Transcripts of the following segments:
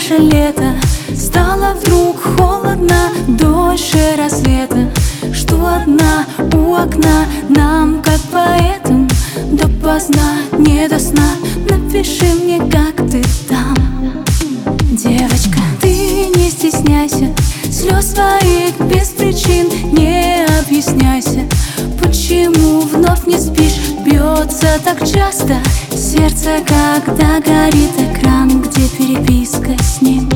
наше лето стало вдруг холодно дольше рассвета, что одна у окна нам, как поэтам, допоздна, не до сна. Напиши мне, как ты там. Девочка, ты не стесняйся слез своих без причин, не объясняйся, почему вновь не спишь. Бьется так часто сердце, когда горит экран, где переписка с ним.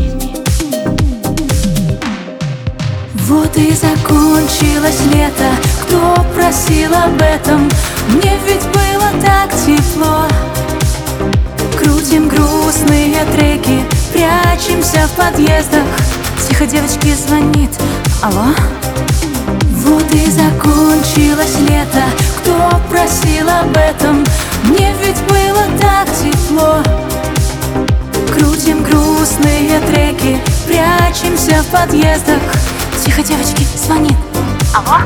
Вот и закончилось лето, кто просил об этом? Мне ведь было так тепло. Крутим грустные треки, прячемся в подъездах. Тихо, девочки, звонит. Алло? Вот и закончилось лето, кто просил об этом? Мне ведь было так тепло. Крутим грустные треки, прячемся в подъездах. Тихо, девочки, звонит. Алло?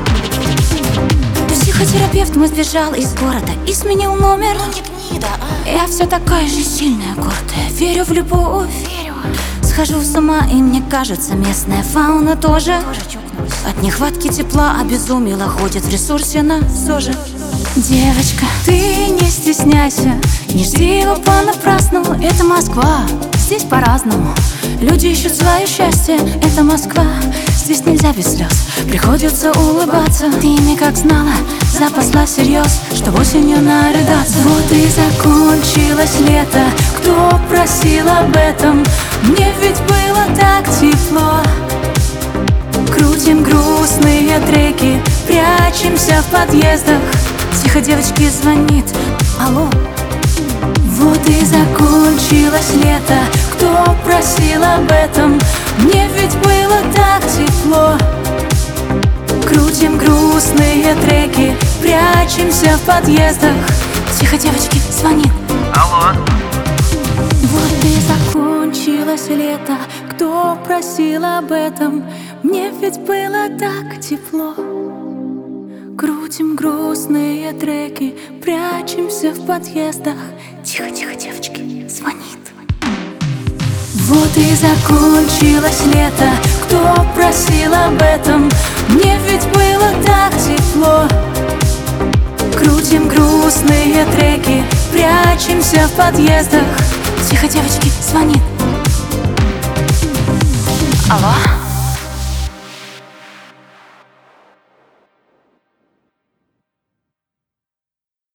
Психотерапевт мой сбежал из города и сменил номер. Я все такая же сильная, гордая, верю в любовь. Схожу с ума, и мне кажется, местная фауна тоже от нехватки тепла обезумела, ходит в ресурсе на ЗОЖе. Девочка, ты не стесняйся, не жди его понапрасну. Это Москва, здесь по-разному. Люди ищут свое счастье, это Москва. Здесь нельзя без слез, приходится улыбаться. Ты ими как знала, запаслась всерьез, чтобы осенью нарыдаться. Вот и закончилось лето, кто просил об этом? Мне ведь было так тепло. Крутим грустные треки, прячемся в подъездах. Тихо, девочки, звонит. Алло? Вот и закончилось лето, кто просил об этом? Мне ведь было так тепло. Крутим грустные треки, прячемся в подъездах. Тихо, девочки, звонит. Алло? Вот и закончилось лето, кто просил об этом? Мне ведь было так тепло. Крутим грустные треки, прячемся в подъездах. Тихо, тихо, девочки, звонит. Вот и закончилось лето, кто просил об этом? Мне ведь было так тепло. Крутим грустные треки, прячемся в подъездах. Тихо, девочки, звонит. Алло?